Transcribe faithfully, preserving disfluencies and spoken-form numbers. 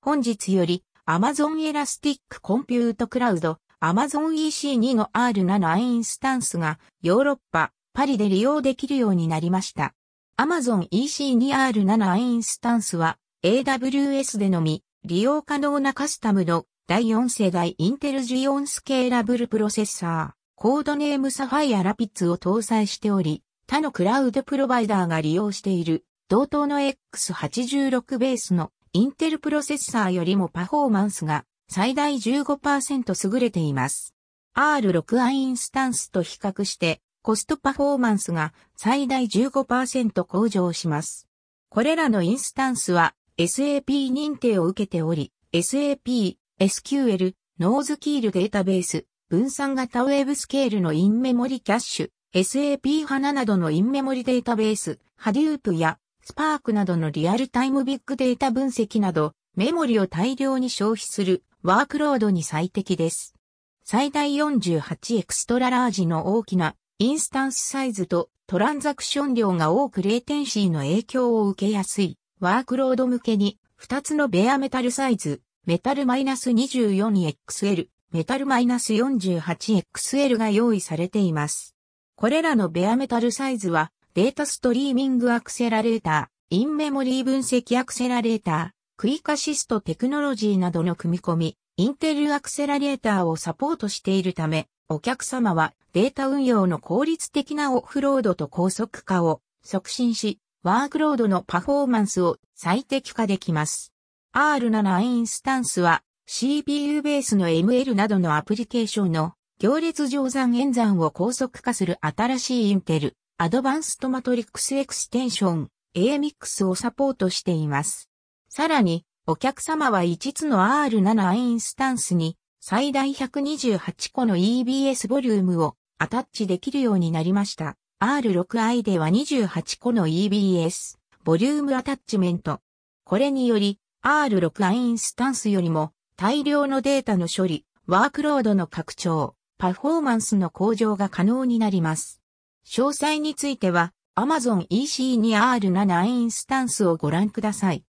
本日より Amazon Elastic Compute Cloud Amazon イーシーツー の アールセブン インスタンスがヨーロッパ、パリで利用できるようになりました。Amazon イーシーツー アールセブン インスタンスは エーダブリューエス でのみ利用可能なカスタムのだいよん世代インテルジオンスケーラブルプロセッサー、コードネームサファイアラピッツを搭載しており、他のクラウドプロバイダーが利用している同等の エックスはちじゅうろく ベースのインテルプロセッサーよりもパフォーマンスが最大 じゅうごパーセント 優れています。アールシックスアイ インスタンスと比較してコストパフォーマンスが最大 じゅうごパーセント 向上します。これらのインスタンスは エスエーピー 認定を受けており、エスエーピー、エスキューエル、ノーズキールデータベース、分散型ウェブスケールのインメモリキャッシュ、エスエーピー ハナなどのインメモリデータベース、Hadoop やスパークなどのリアルタイムビッグデータ分析など、メモリを大量に消費するワークロードに最適です。最大よんじゅうはちエクストララージの大きなインスタンスサイズとトランザクション量が多くレイテンシーの影響を受けやすいワークロード向けにふたつのベアメタルサイズ、メタル にじゅうよんエックスエル、メタル よんじゅうはちエックスエル が用意されています。これらのベアメタルサイズはデータストリーミングアクセラレーター、インメモリー分析アクセラレーター、クイックアシストテクノロジーなどの組み込み、インテルアクセラレーターをサポートしているため、お客様はデータ運用の効率的なオフロードと高速化を促進し、ワークロードのパフォーマンスを最適化できます。アールセブン インスタンスは シーピーユー ベースの エムエル などのアプリケーションの行列乗算演算を高速化する新しいインテルアドバンストマトリックスエクステンション エーエムアイックス をサポートしています。さらにお客様はいつつの アールセブン インスタンスに最大ひゃくにじゅうはちこの イービーエス ボリュームをアタッチできるようになりました。アールシックスアイ ではにじゅうはちこの イービーエス ボリュームアタッチメント。これにより アールシックスアイ インスタンスよりも大量のデータの処理、ワークロードの拡張、パフォーマンスの向上が可能になります。詳細については Amazon イーシーツー アールセブン インスタンスをご覧ください。